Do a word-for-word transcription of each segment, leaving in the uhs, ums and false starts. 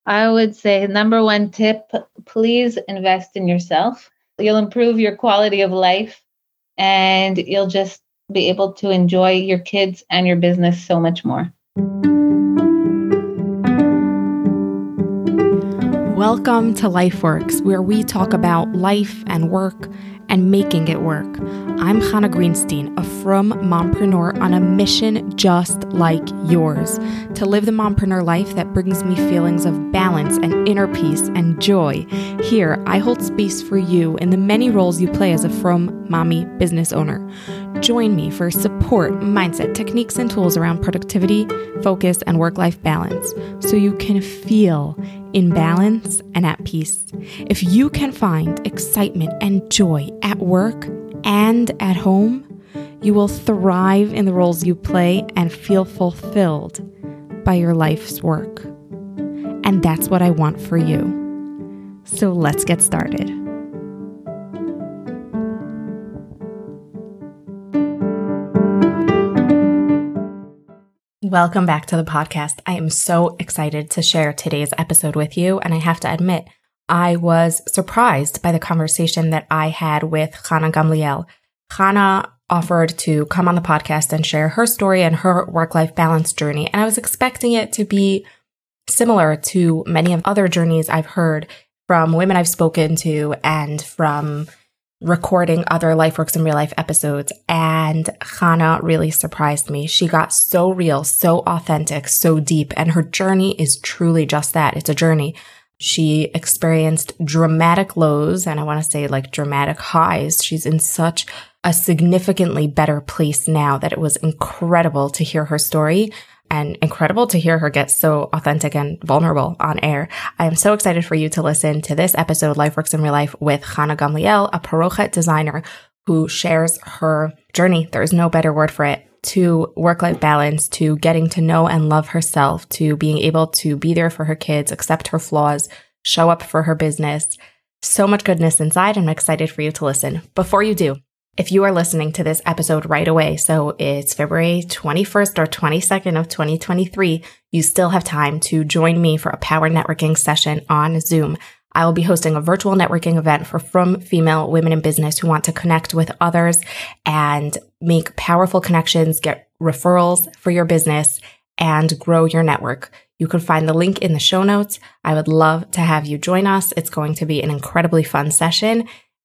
I would say number one tip, please invest in yourself. You'll improve your quality of life and you'll just be able to enjoy your kids and your business so much more. Welcome to LifeWorks, where we talk about life and work and making it work. I'm Chana Greenstein, a frum mompreneur on a mission just like yours, to live the mompreneur life that brings me feelings of balance and inner peace and joy. Here, I hold space for you in the many roles you play as a frum mommy business owner. Join me for support, mindset, techniques, and tools around productivity, focus, and work-life balance so you can feel in balance and at peace. If you can find excitement and joy at work and at home, you will thrive in the roles you play and feel fulfilled by your life's work. And that's what I want for you. So let's get started. Welcome back to the podcast. I am so excited to share today's episode with you. And I have to admit, I was surprised by the conversation that I had with Chana Gamliel. Chana offered to come on the podcast and share her story and her work-life balance journey. And I was expecting it to be similar to many of other journeys I've heard from women I've spoken to and from recording other LifeWorks in Real Life episodes. And Chana really surprised me. She got so real, so authentic, so deep. And her journey is truly just that. It's a journey. She experienced dramatic lows, and I want to say like dramatic highs. She's in such a significantly better place now that it was incredible to hear her story and incredible to hear her get so authentic and vulnerable on air. I am so excited for you to listen to this episode, LifeWorks in Real Life, with Chana Gamliel, a parochet designer who shares her journey. There is no better word for it, to work-life balance, to getting to know and love herself, to being able to be there for her kids, accept her flaws, show up for her business. So much goodness inside. I'm excited for you to listen. Before you do, if you are listening to this episode right away, so it's February twenty-first or twenty-second of twenty twenty-three, you still have time to join me for a power networking session on Zoom. I will be hosting a virtual networking event for frum female women in business who want to connect with others and make powerful connections, get referrals for your business, and grow your network. You can find the link in the show notes. I would love to have you join us. It's going to be an incredibly fun session.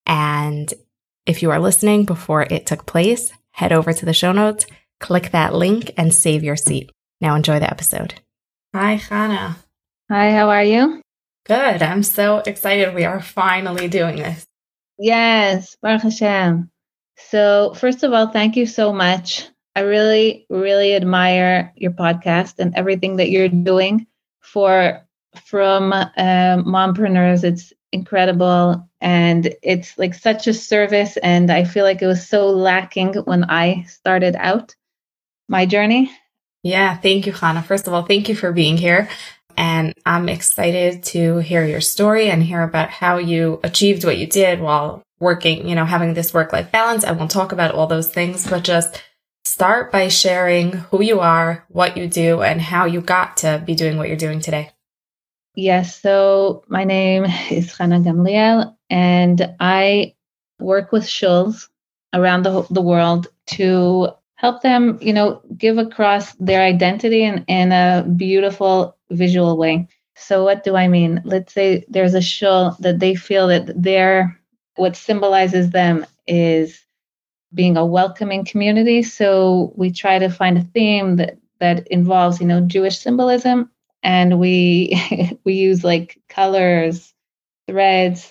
And if you are listening before it took place, head over to the show notes, click that link, and save your seat. Now enjoy the episode. Hi, Chana. Hi, how are you? Good. I'm so excited we are finally doing this. Yes, Baruch Hashem. So first of all, thank you so much. I really, really admire your podcast and everything that you're doing for from um, mompreneurs. It's incredible. And it's like such a service. And I feel like it was so lacking when I started out my journey. Yeah, thank you, Chana. First of all, thank you for being here. And I'm excited to hear your story and hear about how you achieved what you did while working, you know, having this work-life balance. I won't talk about all those things, but just start by sharing who you are, what you do, and how you got to be doing what you're doing today. Yes. So my name is Chana Gamliel, and I work with shuls around the, the world to help them, you know, give across their identity in, in a beautiful visual way. So what do I mean? Let's say there's a shul that they feel that their, what symbolizes them is being a welcoming community. So we try to find a theme that, that involves, you know, Jewish symbolism. And we we use like colors, threads,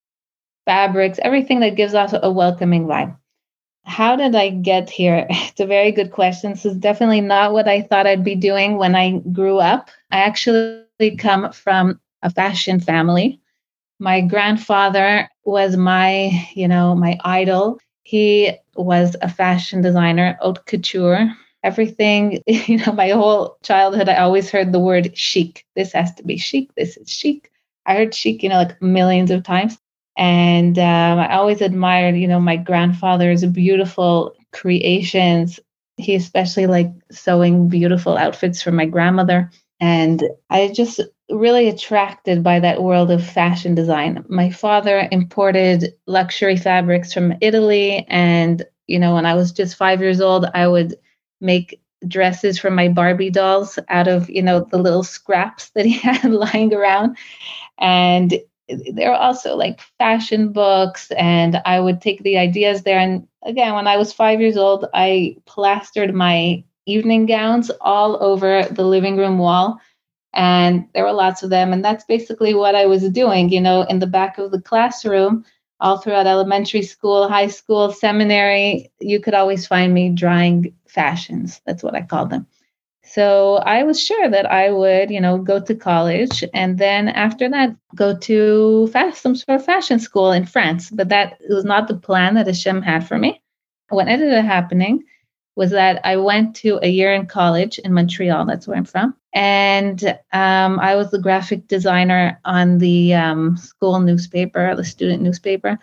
fabrics, everything that gives off a welcoming vibe. How did I get here? It's a very good question. This is definitely not what I thought I'd be doing when I grew up. I actually come from a fashion family. My grandfather was my, you know, my idol. He was a fashion designer, haute couture. Everything, you know, my whole childhood, I always heard the word chic. This has to be chic. This is chic. I heard chic, you know, like millions of times. And um, I always admired, you know, my grandfather's beautiful creations. He especially liked sewing beautiful outfits for my grandmother. And I just really attracted by that world of fashion design. My father imported luxury fabrics from Italy. And, you know, when I was just five years old, I would make dresses for my Barbie dolls out of, you know, the little scraps that he had lying around. And there are also like fashion books, and I would take the ideas there. And again, when I was five years old, I plastered my evening gowns all over the living room wall. And there were lots of them. And that's basically what I was doing, you know, in the back of the classroom, all throughout elementary school, high school, seminary. You could always find me drawing fashions. That's what I called them. So I was sure that I would, you know, go to college and then after that go to fast, some sort of fashion school in France. But that was not the plan that Hashem had for me. What ended up happening was that I went to a year in college in Montreal. That's where I'm from. And um, I was the graphic designer on the um, school newspaper, the student newspaper.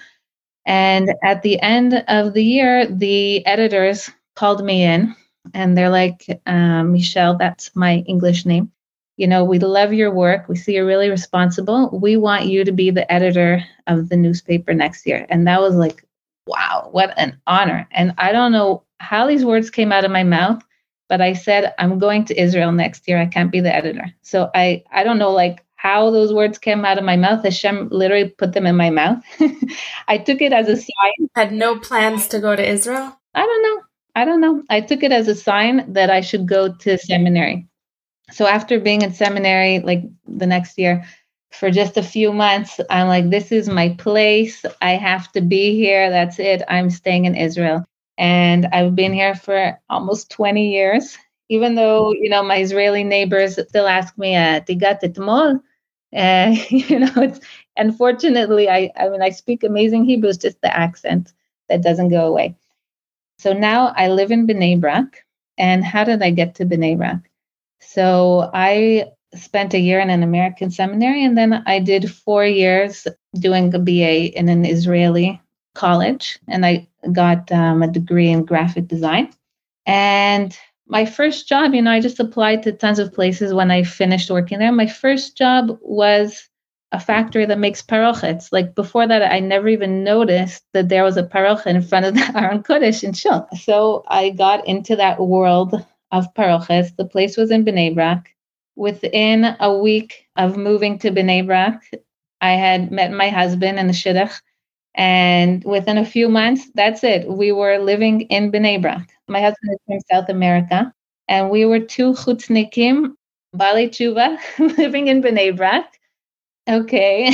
And at the end of the year, the editors called me in and they're like, um, Michelle, that's my English name. You know, we love your work. We see you're really responsible. We want you to be the editor of the newspaper next year. And that was like, wow, what an honor. And I don't know how these words came out of my mouth, but I said, I'm going to Israel next year. I can't be the editor. So I, I don't know like how those words came out of my mouth. Hashem literally put them in my mouth. I took it as a sign. Had no plans to go to Israel? I don't know. I don't know. I took it as a sign that I should go to seminary. So after being in seminary, like the next year, for just a few months, I'm like, this is my place. I have to be here. That's it. I'm staying in Israel. And I've been here for almost twenty years, even though, you know, my Israeli neighbors still ask me, Tigat etmol? Uh, you know, it's, unfortunately, I, I mean, I speak amazing Hebrew, it's just the accent that doesn't go away. So now I live in Bnei Brak. And how did I get to Bnei Brak? So I spent a year in an American seminary, and then I did four years doing a B A in an Israeli college, and I got um, a degree in graphic design. And my first job, you know, I just applied to tons of places when I finished working there. My first job was a factory that makes parochets. Like before that, I never even noticed that there was a parochet in front of the Aron Kodesh in Shul. So I got into that world of parochets. The place was in Bnei Brak. Within a week of moving to Bnei Brak, I had met my husband in the shidduch. And within a few months, that's it. We were living in Bnei Brak. My husband is from South America. And we were two chutznikim, Bali Tshuva, living in Bnei Brak. Okay.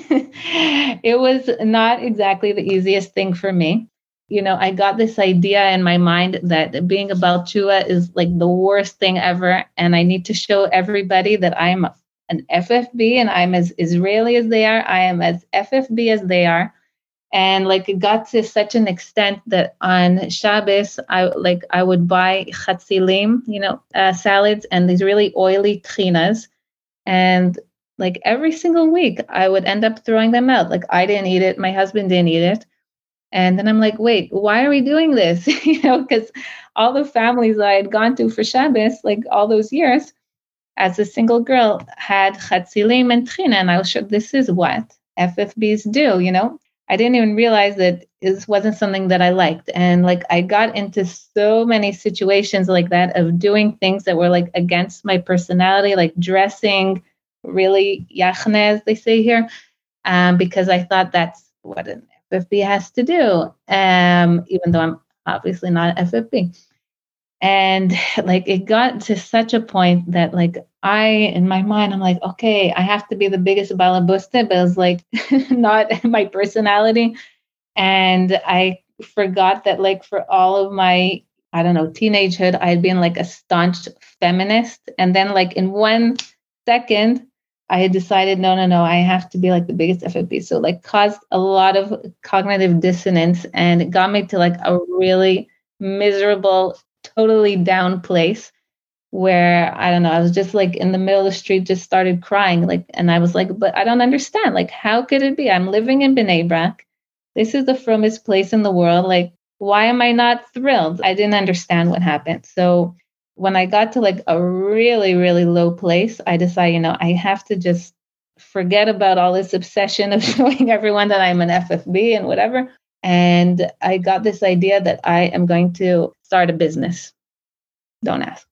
It was not exactly the easiest thing for me. You know, I got this idea in my mind that being a Baal Tshuva is like the worst thing ever. And I need to show everybody that I'm an F F B and I'm as Israeli as they are. I am as F F B as they are. And like it got to such an extent that on Shabbos, I like I would buy chatzilim, you know, uh, salads and these really oily tchinas. And like every single week, I would end up throwing them out. Like I didn't eat it. My husband didn't eat it. And then I'm like, wait, why are we doing this? you know, because all the families I had gone to for Shabbos, like all those years, as a single girl, had chatzilim and tchina. And I was sure this is what F F Bs do, you know. I didn't even realize that this wasn't something that I liked. And like I got into so many situations like that of doing things that were like against my personality, like dressing really yachne, as they say here, um, because I thought that's what an F F B has to do, um, even though I'm obviously not an F F B. And like it got to such a point that like I, in my mind, I'm like, okay, I have to be the biggest balabusta, but it's like not my personality. And I forgot that like for all of my, I don't know, teenagehood, I had been like a staunch feminist. And then like in one second, I had decided, no, no, no, I have to be like the biggest F F B. So like caused a lot of cognitive dissonance and it got me to like a really miserable, totally down place where, I don't know, I was just like in the middle of the street, just started crying. Like, and I was like, but I don't understand. Like, how could it be? I'm living in Bnei Brak. This is the frommest place in the world. Like, why am I not thrilled? I didn't understand what happened. So when I got to like a really, really low place, I decided, you know, I have to just forget about all this obsession of showing everyone that I'm an F F B and whatever. And I got this idea that I am going to start a business. Don't ask.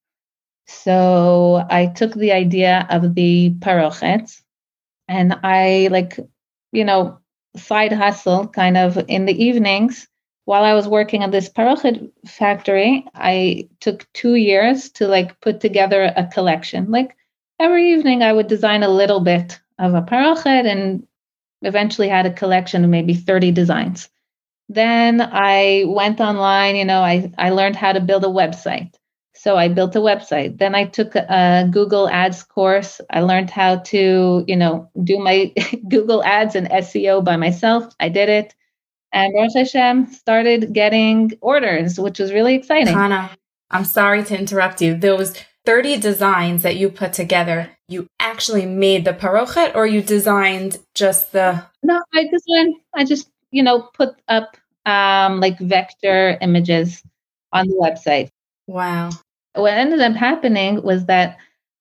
So I took the idea of the parochets and I like, you know, side hustle kind of in the evenings while I was working at this parochet factory. I took two years to like put together a collection. Like every evening I would design a little bit of a parochet and eventually had a collection of maybe thirty designs. Then I went online, you know, I, I learned how to build a website. So I built a website. Then I took a Google Ads course. I learned how to, you know, do my Google Ads and S E O by myself. I did it. And Baruch Hashem started getting orders, which was really exciting. Chana, I'm sorry to interrupt you. Those thirty designs that you put together, you actually made the parochet or you designed just the... No, I designed, I just, you know, put up um, like vector images on the website. Wow. What ended up happening was that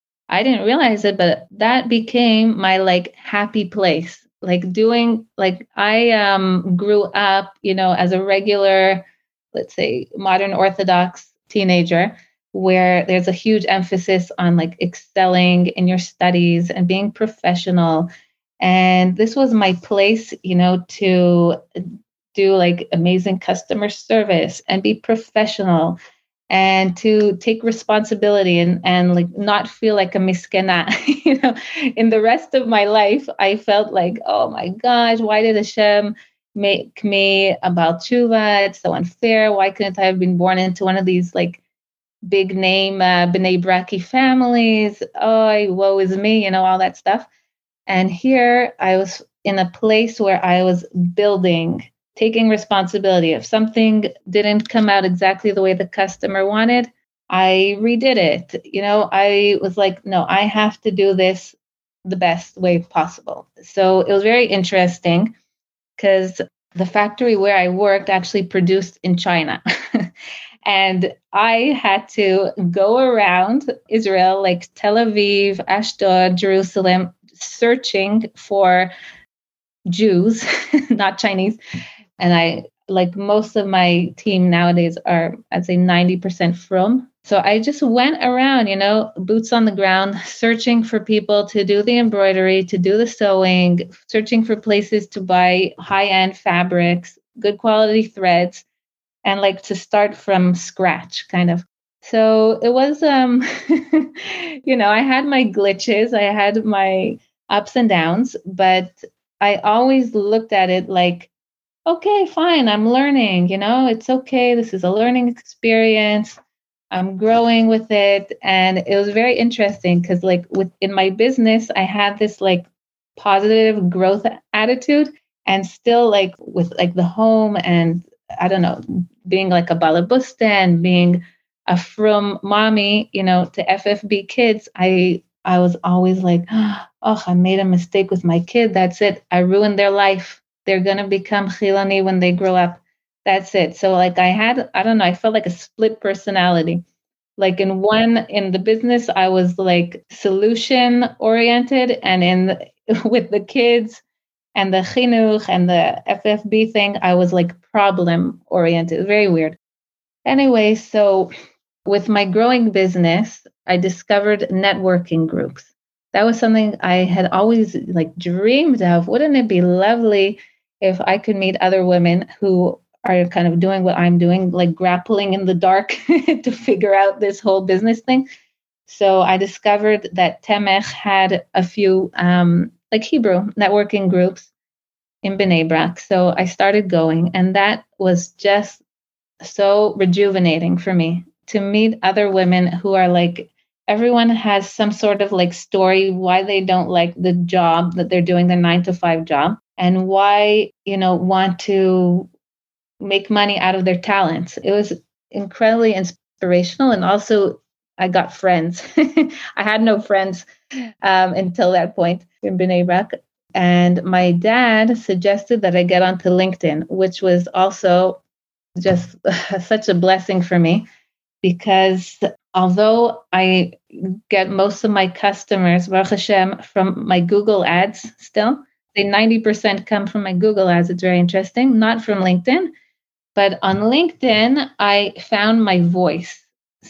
I didn't realize it, but that became my like happy place. Like doing, like I um, grew up, you know, as a regular, let's say, modern Orthodox teenager, where there's a huge emphasis on like excelling in your studies and being professional. And this was my place, you know, to do like amazing customer service and be professional and to take responsibility and, and like not feel like a miskena. You know, in the rest of my life, I felt like, oh my gosh, why did Hashem make me about tshuva? It's so unfair. Why couldn't I have been born into one of these like big name uh, B'nai Braki families? Oh, woe is me, you know, all that stuff. And here I was in a place where I was building, taking responsibility. If something didn't come out exactly the way the customer wanted, I redid it. You know, I was like, no, I have to do this the best way possible. So it was very interesting because the factory where I worked actually produced in China. And I had to go around Israel, like Tel Aviv, Ashdod, Jerusalem, searching for Jews, not Chinese. And I, like most of my team nowadays are, I'd say ninety percent from. So I just went around, you know, boots on the ground, searching for people to do the embroidery, to do the sewing, searching for places to buy high-end fabrics, good quality threads, and like to start from scratch kind of. So it was, um, you know, I had my glitches, I had my ups and downs, but I always looked at it like, okay, fine, I'm learning, you know, it's okay. This is a learning experience. I'm growing with it. And it was very interesting because like within my business, I had this like positive growth attitude and still like with like the home and I don't know, being like a balabusta and being a frum mommy, you know, to F F B kids, I I was always like, oh, I made a mistake with my kid. That's it. I ruined their life. They're going to become chilani when they grow up. That's it. So like I had, I don't know, I felt like a split personality. Like in one, in the business, I was like solution oriented, and in the, with the kids and the chinuch and the F F B thing, I was like problem oriented. Very weird. Anyway, so with my growing business, I discovered networking groups. That was something I had always like dreamed of. Wouldn't it be lovely if I could meet other women who are kind of doing what I'm doing, like grappling in the dark to figure out this whole business thing? So I discovered that Temech had a few um, like Hebrew networking groups in Bnei Brak. So I started going, and that was just so rejuvenating for me to meet other women who are like, everyone has some sort of like story why they don't like the job that they're doing, the nine to five job, and why, you know, want to make money out of their talents. It was incredibly inspirational. And also I got friends. I had no friends um, until that point in Bnei Brak. And my dad suggested that I get onto LinkedIn, which was also just such a blessing for me, because although I get most of my customers, Baruch Hashem, from my Google ads still, they ninety percent come from my Google ads. It's very interesting, not from LinkedIn. But on LinkedIn, I found my voice.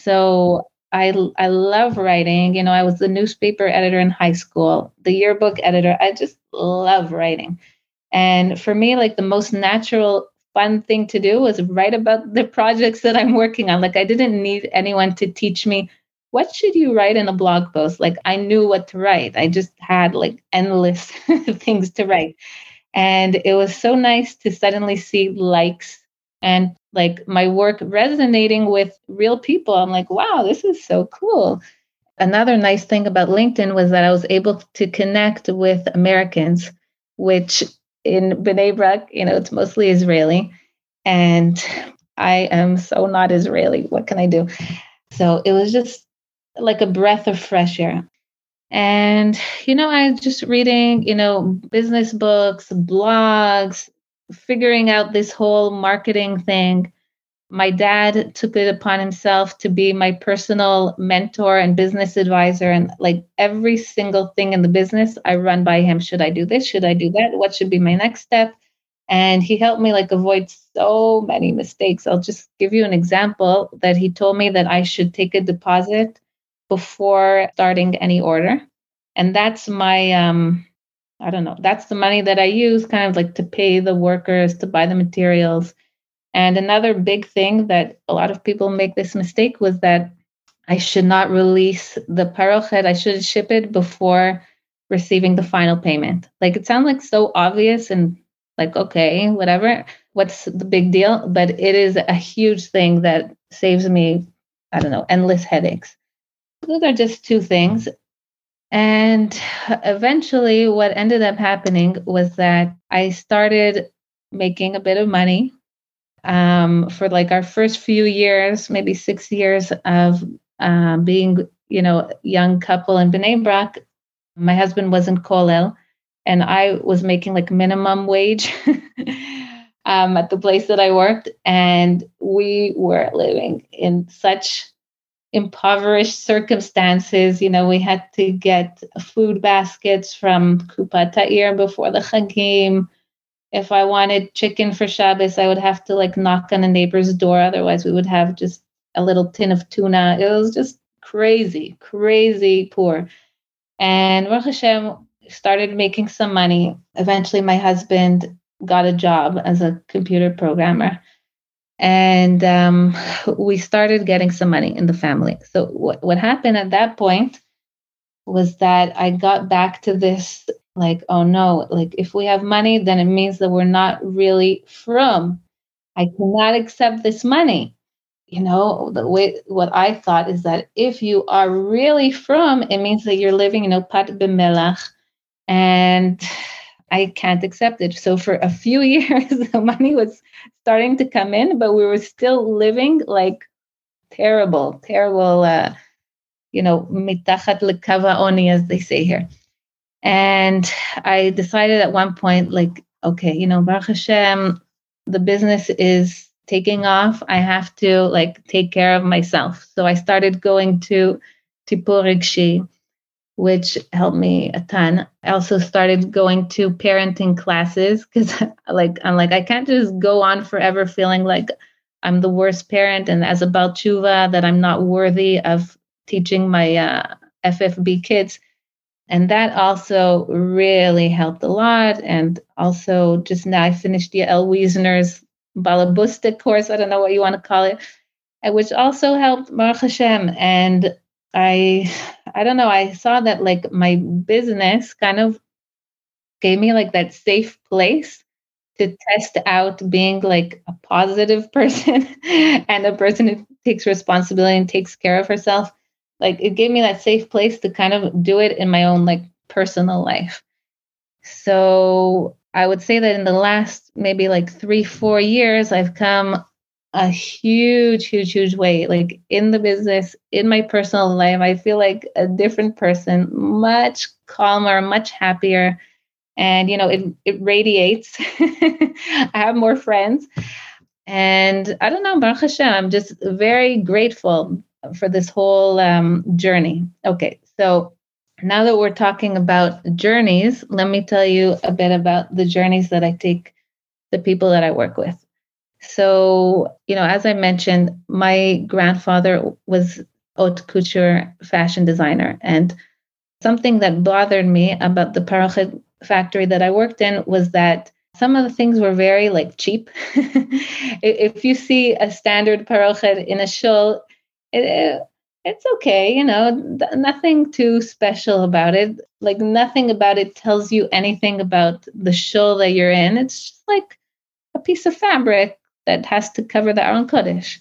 So I, I love writing. You know, I was the newspaper editor in high school, the yearbook editor. I just love writing. And for me, like the most natural, fun thing to do was write about the projects that I'm working on. Like I didn't need anyone to teach me, what should you write in a blog post? Like I knew what to write. I just had like endless things to write. And it was so nice to suddenly see likes and like my work resonating with real people. I'm like, wow, this is so cool. Another nice thing about LinkedIn was that I was able to connect with Americans, which in Bnei Brak, you know, it's mostly Israeli. And I am so not Israeli. What can I do? So it was just like a breath of fresh air. And, you know, I was just reading, you know, business books, blogs, figuring out this whole marketing thing. My dad took it upon himself to be my personal mentor and business advisor. And like every single thing in the business, I run by him. Should I do this? Should I do that? What should be my next step? And he helped me like avoid so many mistakes. I'll just give you an example that he told me that I should take a deposit before starting any order. And that's my, um, I don't know, that's the money that I use kind of like to pay the workers, to buy the materials. And another big thing that a lot of people make this mistake was that I should not release the parochet. I should ship it before receiving the final payment. Like it sounds like so obvious and like, okay, whatever, what's the big deal? But it is a huge thing that saves me, I don't know, endless headaches. Those are just two things. And eventually what ended up happening was that I started making a bit of money um, for like our first few years, maybe six years of uh, being, you know, young couple in Bnei Brak. My husband was in Kollel and I was making like minimum wage um, at the place that I worked. And we were living in such impoverished circumstances. You know, we had to get food baskets from Kupat Ta'ir before the Chagim. If I wanted chicken for Shabbos, I would have to like knock on a neighbor's door. Otherwise, we would have just a little tin of tuna. It was just crazy, crazy poor. And Baruch Hashem started making some money. Eventually, my husband got a job as a computer programmer. And um, we started getting some money in the family. So what, what happened at that point was that I got back to this, like, oh no, like if we have money, then it means that we're not really from. I cannot accept this money. You know, the way what I thought is that if you are really from, it means that you're living, you know, pat b'melach, and I can't accept it. So for a few years, the money was starting to come in, but we were still living like terrible, terrible, uh, you know, mitachat lekava oni, as they say here. And I decided at one point, like, okay, you know, Baruch Hashem, the business is taking off. I have to like take care of myself. So I started going to Tipur Regshi, which helped me a ton. I also started going to parenting classes because like I'm like, I can't just go on forever feeling like I'm the worst parent and as a Baal Tshuva that I'm not worthy of teaching my uh, F F B kids. And that also really helped a lot. And also just now I finished Yael Wiesner's Balabusta course. I don't know what you want to call it, which also helped Baruch Hashem. And I, I don't know, I saw that like my business kind of gave me like that safe place to test out being like a positive person and a person who takes responsibility and takes care of herself. Like it gave me that safe place to kind of do it in my own like personal life. So I would say that in the last maybe like three, four years, I've come a huge, huge, huge way, like in the business, in my personal life. I feel like a different person, much calmer, much happier. And, you know, it, it radiates. I have more friends. And I don't know, Baruch Hashem, I'm just very grateful for this whole um, journey. Okay, so now that we're talking about journeys, let me tell you a bit about the journeys that I take the people that I work with. So, you know, as I mentioned, my grandfather was haute couture fashion designer. And something that bothered me about the parochet factory that I worked in was that some of the things were very like cheap. If you see a standard parochet in a shul, it, it's okay, you know, nothing too special about it. Like nothing about it tells you anything about the shul that you're in. It's just like a piece of fabric that has to cover the Aron Kodesh.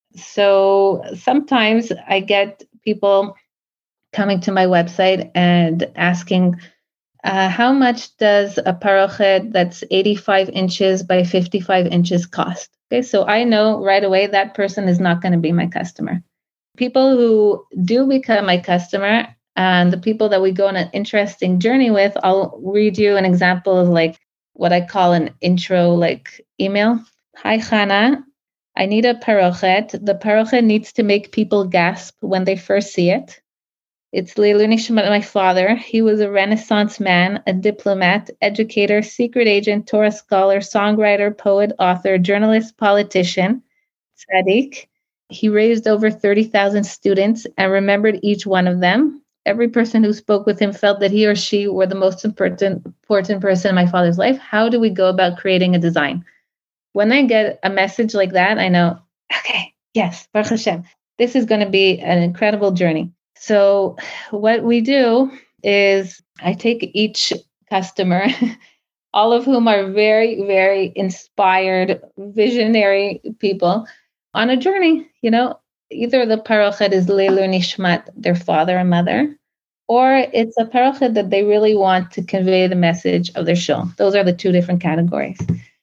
So sometimes I get people coming to my website and asking, uh, how much does a parochet that's eighty-five inches by fifty-five inches cost? Okay, so I know right away that person is not going to be my customer. People who do become my customer and the people that we go on an interesting journey with, I'll read you an example of like what I call an intro like email. Hi, Chana. I need a parochet. The parochet needs to make people gasp when they first see it. It's Leilu Nishmat, my father. He was a Renaissance man, a diplomat, educator, secret agent, Torah scholar, songwriter, poet, author, journalist, politician, tzaddik. He raised over thirty thousand students and remembered each one of them. Every person who spoke with him felt that he or she were the most important, important person in my father's life. How do we go about creating a design? When I get a message like that, I know, okay, yes, Baruch Hashem, this is going to be an incredible journey. So what we do is I take each customer, all of whom are very, very inspired, visionary people, on a journey. You know, either the parochet is Leilu Nishmat, their father and mother, or it's a parochet that they really want to convey the message of their shul. Those are the two different categories.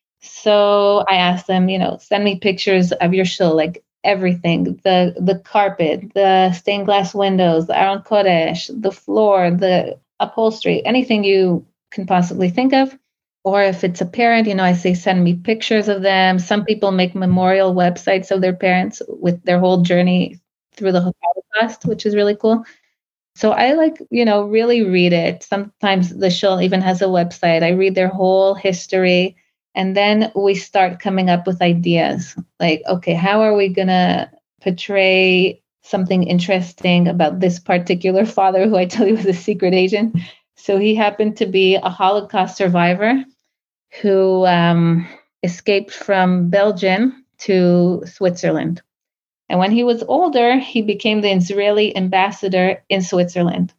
So I asked them, you know, send me pictures of your shul, like everything, the the carpet, the stained glass windows, the Aron Kodesh, the floor, the upholstery, anything you can possibly think of. Or if it's a parent, you know, I say, send me pictures of them. Some people make memorial websites of their parents with their whole journey through the Holocaust, which is really cool. So I like, you know, really read it. Sometimes the shul even has a website. I read their whole history. And then we start coming up with ideas like, okay, how are we going to portray something interesting about this particular father who I tell you was a secret agent? So he happened to be a Holocaust survivor who um, escaped from Belgium to Switzerland. And when he was older, he became the Israeli ambassador in Switzerland.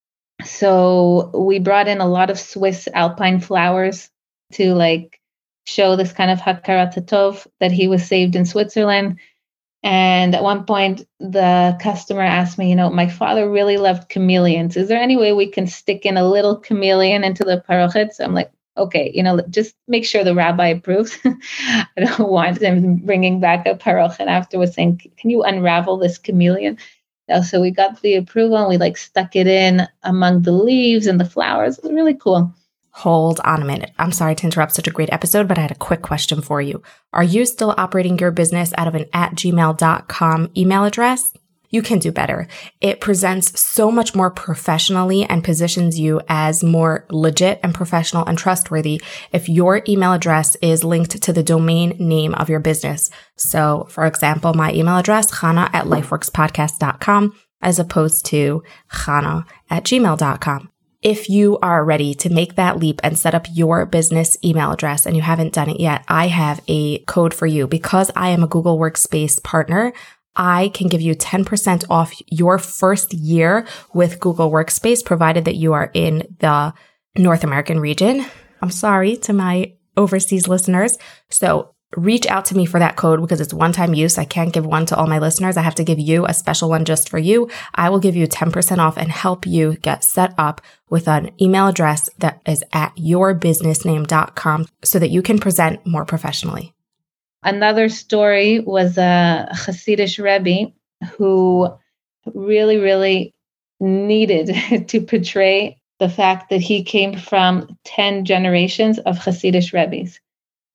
So we brought in a lot of Swiss alpine flowers to like show this kind of hakarat hatov that he was saved in Switzerland. And at one point, the customer asked me, you know, my father really loved chameleons. Is there any way we can stick in a little chameleon into the parochet? So I'm like, okay, you know, just make sure the rabbi approves. I don't want him bringing back a parochet afterwards saying, can you unravel this chameleon? So we got the approval and we like stuck it in among the leaves and the flowers. It was really cool. Hold on a minute. I'm sorry to interrupt such a great episode, but I had a quick question for you. Are you still operating your business out of an at gmail dot com email address? You can do better. It presents so much more professionally and positions you as more legit and professional and trustworthy if your email address is linked to the domain name of your business. So, for example, my email address, chana at lifeworkspodcast dot com, as opposed to chana at gmail dot com. If you are ready to make that leap and set up your business email address and you haven't done it yet, I have a code for you. Because I am a Google Workspace partner, I can give you ten percent off your first year with Google Workspace, provided that you are in the North American region. I'm sorry to my overseas listeners. So reach out to me for that code because it's one-time use. I can't give one to all my listeners. I have to give you a special one just for you. I will give you ten percent off and help you get set up with an email address that is at your business name dot com so that you can present more professionally. Another story was a Hasidic Rebbe who really, really needed to portray the fact that he came from ten generations of Hasidic Rebbes.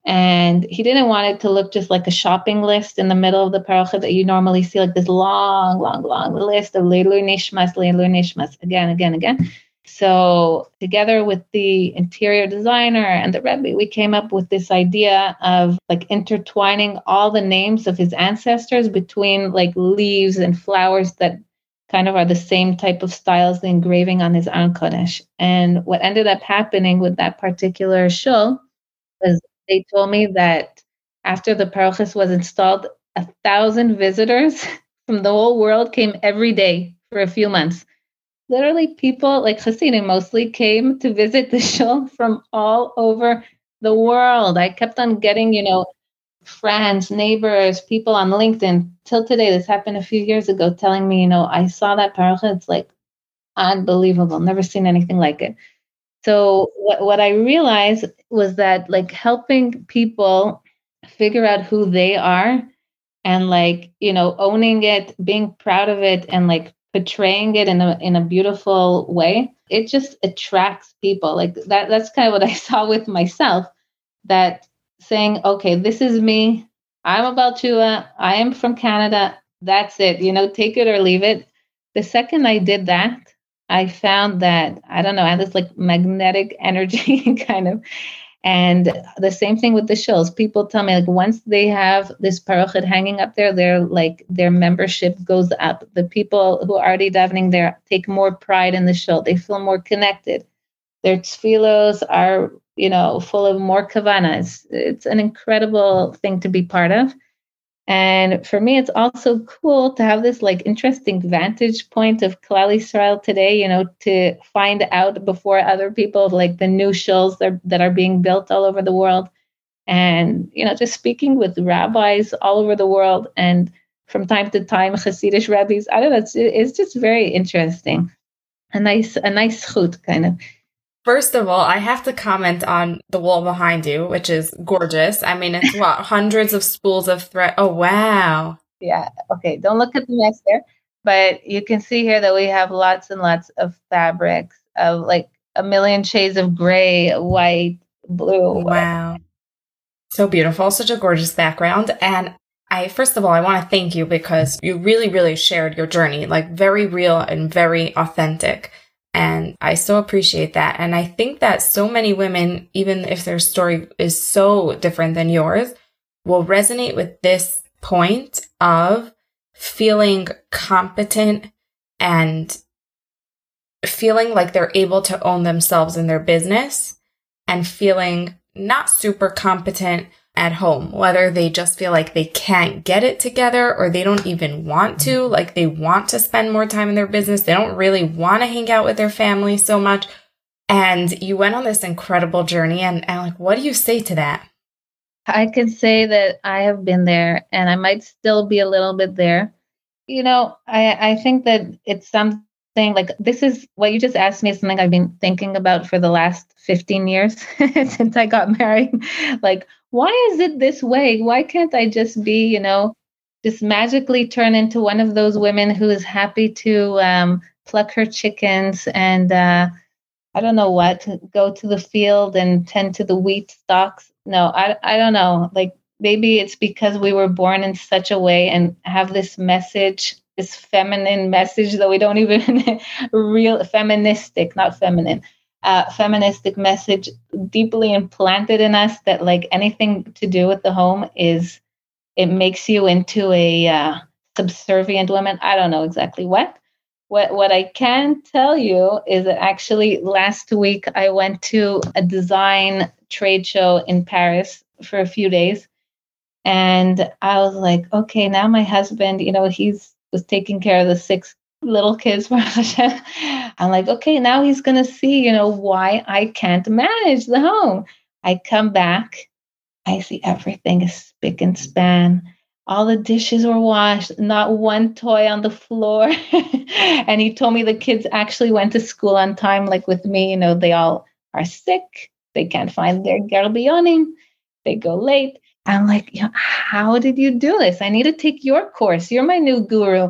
And he didn't want it to look just like a shopping list in the middle of the parochet that you normally see, like this long, long, long list of Leilui Nishmas, Leilui Nishmas, again, again, again. So together with the interior designer and the Rebbe, we came up with this idea of like intertwining all the names of his ancestors between like leaves and flowers that kind of are the same type of style as the engraving on his Aron Kodesh. And what ended up happening with that particular shul was they told me that after the parochis was installed, a thousand visitors from the whole world came every day for a few months. Literally, people like Hasidim mostly came to visit the shul from all over the world. I kept on getting, you know, friends, neighbors, people on LinkedIn till today. This happened a few years ago, telling me, you know, I saw that parocha. It's like unbelievable. Never seen anything like it. So what, what I realized was that like helping people figure out who they are and like, you know, owning it, being proud of it and like portraying it in a in a beautiful way, it just attracts people. Like that that's kind of what I saw with myself, that saying, okay, this is me. I'm a Balchua. I am from Canada. That's it. You know, take it or leave it. The second I did that, I found that, I don't know, I had this like magnetic energy kind of. And the same thing with the shuls. People tell me like once they have this parochet hanging up there, their like their membership goes up. The people who are already davening there take more pride in the shul. They feel more connected. Their tefillos are, you know, full of more kavana. It's, it's an incredible thing to be part of. And for me, it's also cool to have this like interesting vantage point of Klal Yisrael today, you know, to find out before other people like the new shuls that, that are being built all over the world. And, you know, just speaking with rabbis all over the world and from time to time, Hasidic rabbis. I don't know, it's, it's just very interesting. A nice, a nice chut kind of. First of all, I have to comment on the wall behind you, which is gorgeous. I mean, it's what, hundreds of spools of thread. Oh, wow. Yeah. Okay. Don't look at the mess there. But you can see here that we have lots and lots of fabrics of like a million shades of gray, white, blue. Wow. So beautiful. Such a gorgeous background. And I, first of all, I want to thank you because you really, really shared your journey, like very real and very authentic. And I so appreciate that. And I think that so many women, even if their story is so different than yours, will resonate with this point of feeling competent and feeling like they're able to own themselves in their business and feeling not super competent at home, whether they just feel like they can't get it together or they don't even want to, like they want to spend more time in their business. They don't really want to hang out with their family so much. And you went on this incredible journey. And, and like, what do you say to that? I can say that I have been there and I might still be a little bit there. You know, I, I think that it's something like this is what you just asked me is something I've been thinking about for the last fifteen years since I got married. Like, why is it this way? Why can't I just be, you know, just magically turn into one of those women who is happy to um, pluck her chickens and uh, I don't know what, go to the field and tend to the wheat stalks? No, I, I don't know. Like maybe it's because we were born in such a way and have this message, this feminine message that we don't even real feministic, not feminine. Uh, feministic message deeply implanted in us that like anything to do with the home is, it makes you into a uh, subservient woman. I don't know exactly what. What what I can tell you is that actually last week I went to a design trade show in Paris for a few days. And I was like, okay, now my husband, you know, he's was taking care of the six little kids for Hashem. I'm like, okay, now he's going to see, you know, why I can't manage the home. I come back, I see everything is spick and span. All the dishes were washed, not one toy on the floor. And he told me the kids actually went to school on time, like with me, you know, they all are sick. They can't find their gerbionim. They go late. I'm like, yeah, how did you do this? I need to take your course. You're my new guru.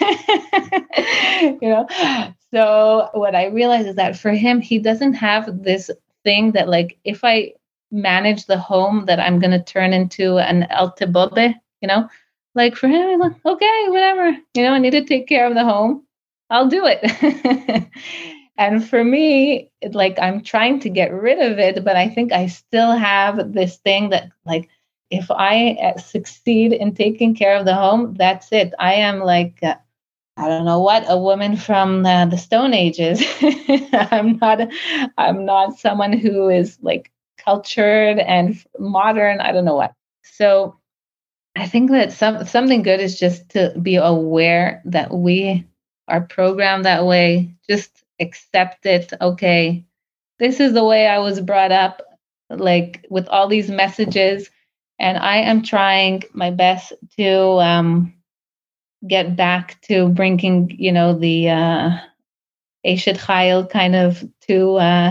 You know? So what I realized is that for him, he doesn't have this thing that like, if I manage the home that I'm going to turn into an Alte Bobe, you know? Like for him, I'm like, okay, whatever. You know, I need to take care of the home. I'll do it. And for me, it, like I'm trying to get rid of it, but I think I still have this thing that like, if I uh, succeed in taking care of the home, that's it. I am like, uh, I don't know what, a woman from uh, the Stone Ages. I'm not, I'm not someone who is like cultured and modern. I don't know what. So I think that some something good is just to be aware that we are programmed that way. Just accept it. Okay, this is the way I was brought up, like with all these messages, and I am trying my best to um, get back to bringing, you know, the uh, Eshet Chayil kind of to uh,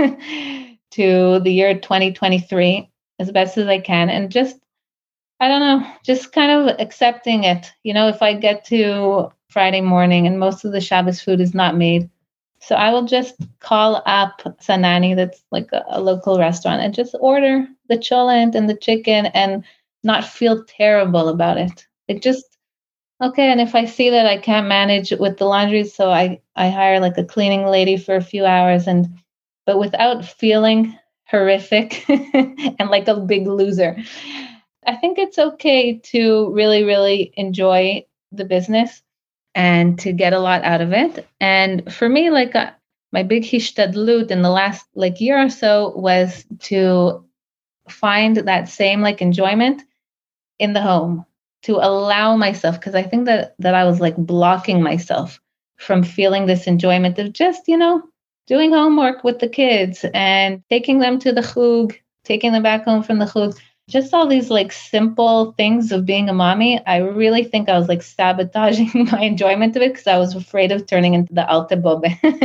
to the year twenty twenty-three as best as I can, and just I don't know, just kind of accepting it. You know, if I get to Friday morning and most of the Shabbos food is not made, so I will just call up Sanani, that's like a, a local restaurant, and just order the cholent and the chicken and not feel terrible about it. It just, okay, and if I see that I can't manage with the laundry, so I, I hire like a cleaning lady for a few hours, and but without feeling horrific and like a big loser. I think it's okay to really, really enjoy the business and to get a lot out of it. And for me, like uh, my big hishtadlut in the last like year or so was to find that same like enjoyment in the home, to allow myself, because I think that that I was like blocking myself from feeling this enjoyment of just, you know, doing homework with the kids and taking them to the chug, taking them back home from the chug. Just all these like simple things of being a mommy. I really think I was like sabotaging my enjoyment of it because I was afraid of turning into the Alte Bobe.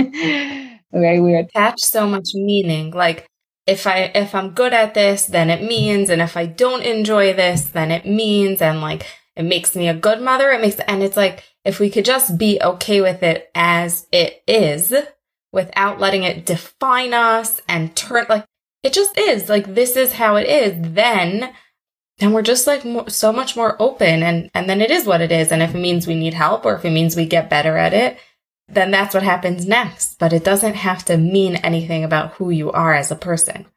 Very weird. Attach so much meaning. Like if I if I'm good at this, then it means, and if I don't enjoy this, then it means, and like it makes me a good mother. It makes and it's like if we could just be okay with it as it is, without letting it define us and turn like. It just is like, this is how it is. Then, then we're just like more, so much more open, and, and then it is what it is. And if it means we need help or if it means we get better at it, then that's what happens next. But it doesn't have to mean anything about who you are as a person.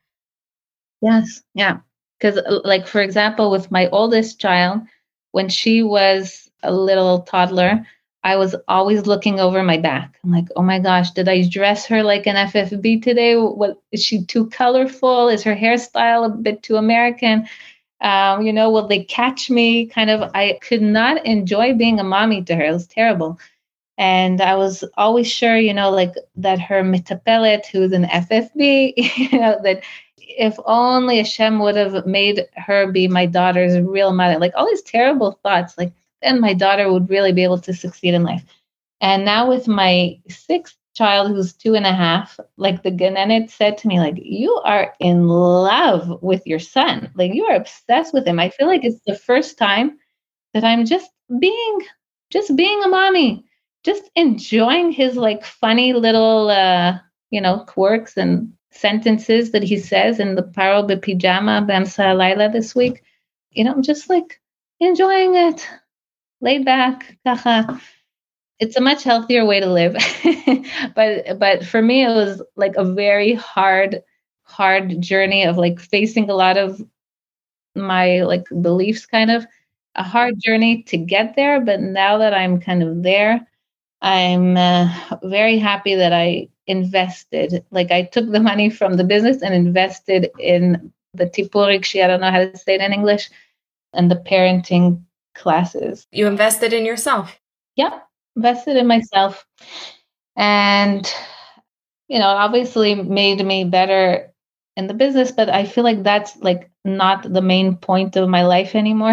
Yes. Yeah. Because like, for example, with my oldest child, when she was a little toddler, I was always looking over my back. I'm like, oh my gosh, did I dress her like an F F B today? What, is she too colorful? Is her hairstyle a bit too American? Um, you know, will they catch me? Kind of, I could not enjoy being a mommy to her. It was terrible. And I was always sure, you know, like that her mitapelet, who's an F F B, you know, that if only Hashem would have made her be my daughter's real mother, like all these terrible thoughts, like, then my daughter would really be able to succeed in life. And now with my sixth child, who's two and a half, like the Genenet said to me, like, you are in love with your son. Like you are obsessed with him. I feel like it's the first time that I'm just being, just being a mommy, just enjoying his like funny little, uh, you know, quirks and sentences that he says in the Paro B'Pijama B'Amsa Laila this week. You know, I'm just like enjoying it. Laid back, kacha. It's a much healthier way to live. but but for me, it was like a very hard, hard journey of like facing a lot of my like beliefs, kind of a hard journey to get there. But now that I'm kind of there, I'm uh, very happy that I invested. Like I took the money from the business and invested in the tipurik. I don't know how to say it in English, and the parenting classes. You invested in yourself. Yep, invested in myself. And, you know, obviously made me better in the business, but I feel like that's like not the main point of my life anymore,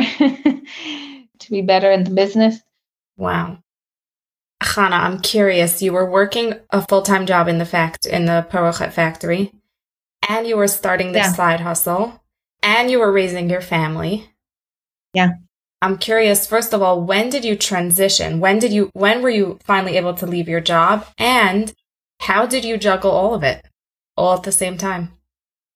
to be better in the business. Wow. Chana, I'm curious. You were working a full-time job in the fact in the Parochet factory, and you were starting this yeah. side hustle, and you were raising your family. Yeah. I'm curious, first of all, when did you transition? When did you, when were you finally able to leave your job? And how did you juggle all of it all at the same time?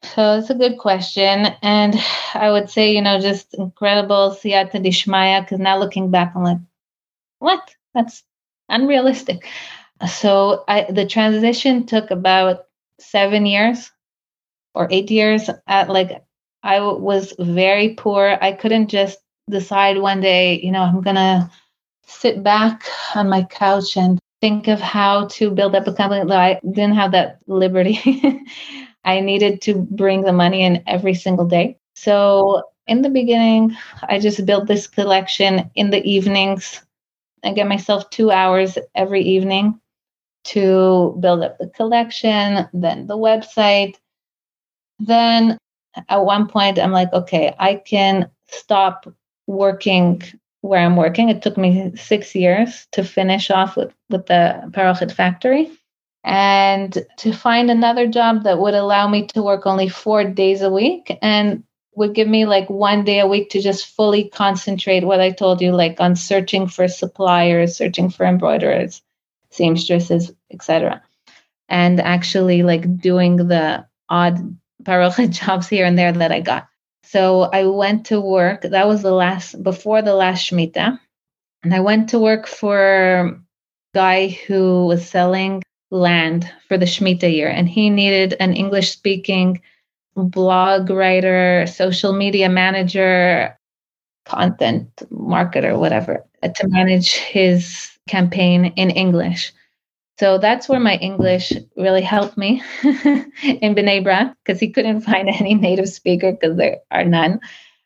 So it's a good question. And I would say, you know, just incredible siyata dishmaya, because now looking back, I'm like, what? That's unrealistic. So I, the transition took about seven years or eight years. At like, I w- was very poor. I couldn't just decide one day, you know, I'm going to sit back on my couch and think of how to build up a company. I didn't have that liberty. I needed to bring the money in every single day. So in the beginning, I just built this collection in the evenings. I get myself two hours every evening to build up the collection, then the website. Then at one point, I'm like, okay, I can stop working where I'm working. It took me six years to finish off with, with the Parochet factory and to find another job that would allow me to work only four days a week and would give me like one day a week to just fully concentrate what I told you, like on searching for suppliers, searching for embroiderers, seamstresses, et cetera. And actually like doing the odd Parochet jobs here and there that I got. So I went to work. That was the last, before the last Shemitah. And I went to work for a guy who was selling land for the Shemitah year. And he needed an English speaking blog writer, social media manager, content marketer, whatever, to manage his campaign in English. So that's where my English really helped me in Bnei Brak, because he couldn't find any native speaker because there are none.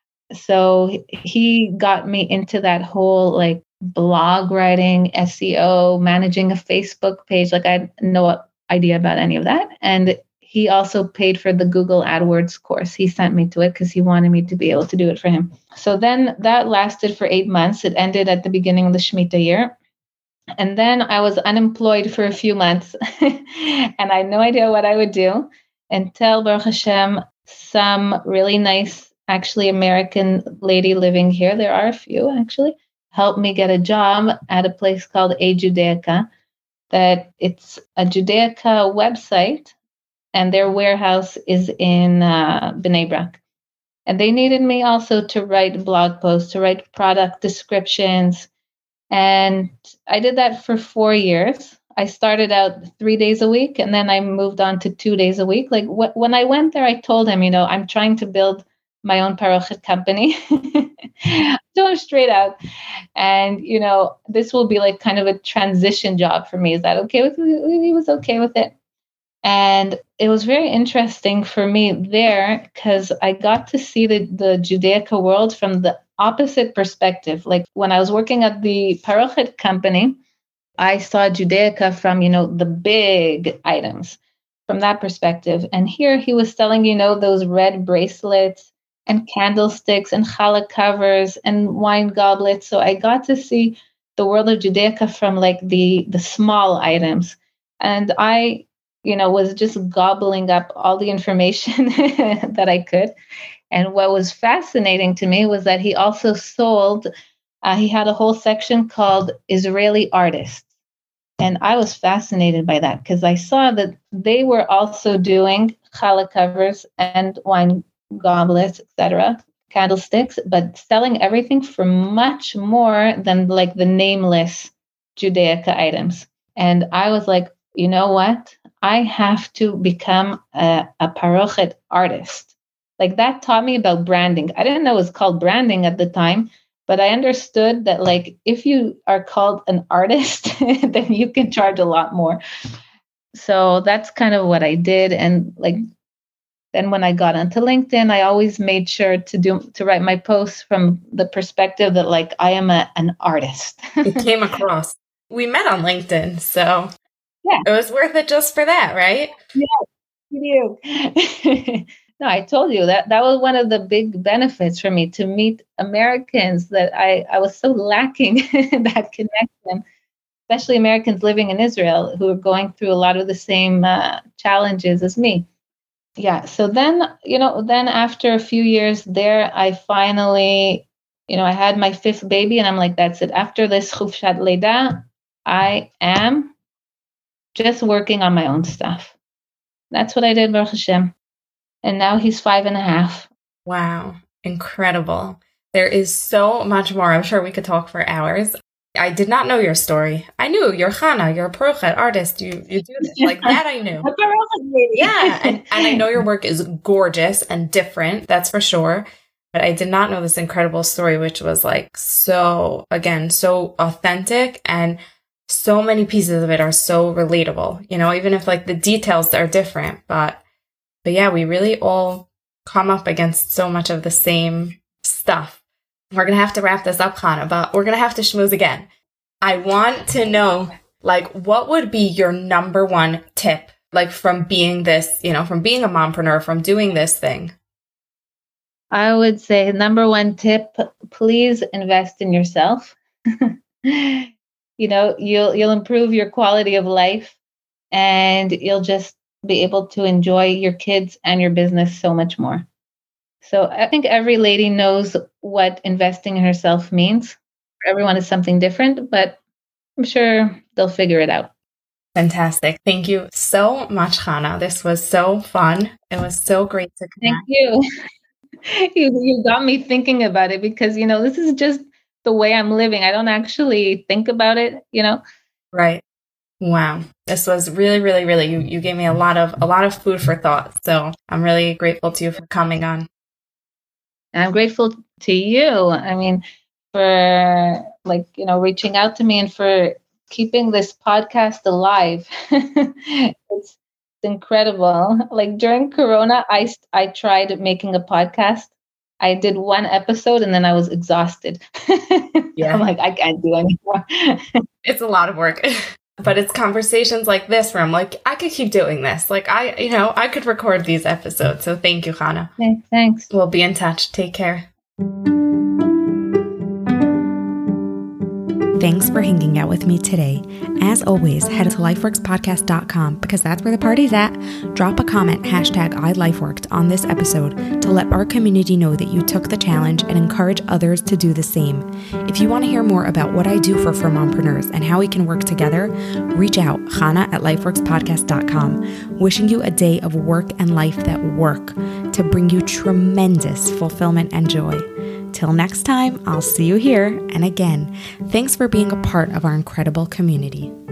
So he got me into that whole like blog writing, S E O, managing a Facebook page. Like I had no idea about any of that. And he also paid for the Google AdWords course. He sent me to it because he wanted me to be able to do it for him. So then that lasted for eight months. It ended at the beginning of the Shemitah year. And then I was unemployed for a few months and I had no idea what I would do until, Baruch Hashem, some really nice, actually American lady living here, there are a few actually, helped me get a job at a place called A Judaica. That it's a Judaica website and their warehouse is in uh, Bnei Brak. And they needed me also to write blog posts, to write product descriptions. And I did that for four years. I started out three days a week, and then I moved on to two days a week. Like wh- when I went there, I told him, you know, I'm trying to build my own Parochet company. Told him straight out. And, you know, this will be like kind of a transition job for me. Is that okay with you? He was okay with it. And it was very interesting for me there because I got to see the, the Judaica world from the opposite perspective. Like when I was working at the Parochet company, I saw Judaica from, you know, the big items from that perspective. And here he was selling, you know, those red bracelets and candlesticks and challah covers and wine goblets. So I got to see the world of Judaica from like the the small items. And I, you know, was just gobbling up all the information that I could. And what was fascinating to me was that he also sold, uh, he had a whole section called Israeli artists. And I was fascinated by that because I saw that they were also doing challah covers and wine goblets, et cetera, candlesticks, but selling everything for much more than like the nameless Judaica items. And I was like, you know what? I have to become a, a Parochet artist. Like that taught me about branding. I didn't know it was called branding at the time, but I understood that like if you are called an artist, then you can charge a lot more. So that's kind of what I did. And like then when I got onto LinkedIn, I always made sure to do to write my posts from the perspective that like I am a, an artist. It came across. We met on LinkedIn, so yeah, it was worth it just for that, right? Yeah, you. No, I told you that that was one of the big benefits for me to meet Americans that I, I was so lacking that connection, especially Americans living in Israel who are going through a lot of the same uh, challenges as me. Yeah. So then, you know, then after a few years there, I finally, you know, I had my fifth baby and I'm like, that's it. After this Chufshat Leida, I am just working on my own stuff. That's what I did, Baruch Hashem. And now he's five and a half. Wow. Incredible. There is so much more. I'm sure we could talk for hours. I did not know your story. I knew you're Chana, you're a parochet artist. You you do this. Like that I knew. A parochet lady. Yeah. And, and I know your work is gorgeous and different. That's for sure. But I did not know this incredible story, which was like so, again, so authentic, and so many pieces of it are so relatable, you know, even if like the details are different. But, but yeah, we really all come up against so much of the same stuff. We're going to have to wrap this up, Chana, but we're going to have to schmooze again. I want to know, like, what would be your number one tip, like from being this, you know, from being a mompreneur, from doing this thing? I would say number one tip, please invest in yourself. You know, you'll you'll improve your quality of life, and you'll just be able to enjoy your kids and your business so much more. So I think every lady knows what investing in herself means. Everyone is something different, but I'm sure they'll figure it out. Fantastic. Thank you so much, Chana. This was so fun. It was so great to connect. Thank you. You, you got me thinking about it, because, you know, this is just the way I'm living. I don't actually think about it, you know? Right. Wow. This was really, really, really, you, you gave me a lot of, a lot of food for thought. So I'm really grateful to you for coming on. I'm grateful to you. I mean, for like, you know, reaching out to me and for keeping this podcast alive. It's incredible. Like during Corona, I, I tried making a podcast. I did one episode and then I was exhausted. Yeah. I'm like, I can't do anymore. It's a lot of work, but it's conversations like this where I'm like, I could keep doing this. Like I, you know, I could record these episodes. So thank you, Chana. Okay, thanks. We'll be in touch. Take care. Thanks for hanging out with me today. As always, head to lifeworks podcast dot com because that's where the party's at. Drop a comment, hashtag iLifeWorked on this episode to let our community know that you took the challenge and encourage others to do the same. If you want to hear more about what I do for for mompreneurs and how we can work together, reach out, Chana at lifeworks podcast dot com. Wishing you a day of work and life that work to bring you tremendous fulfillment and joy. Till next time, I'll see you here. And again, thanks for being a part of our incredible community.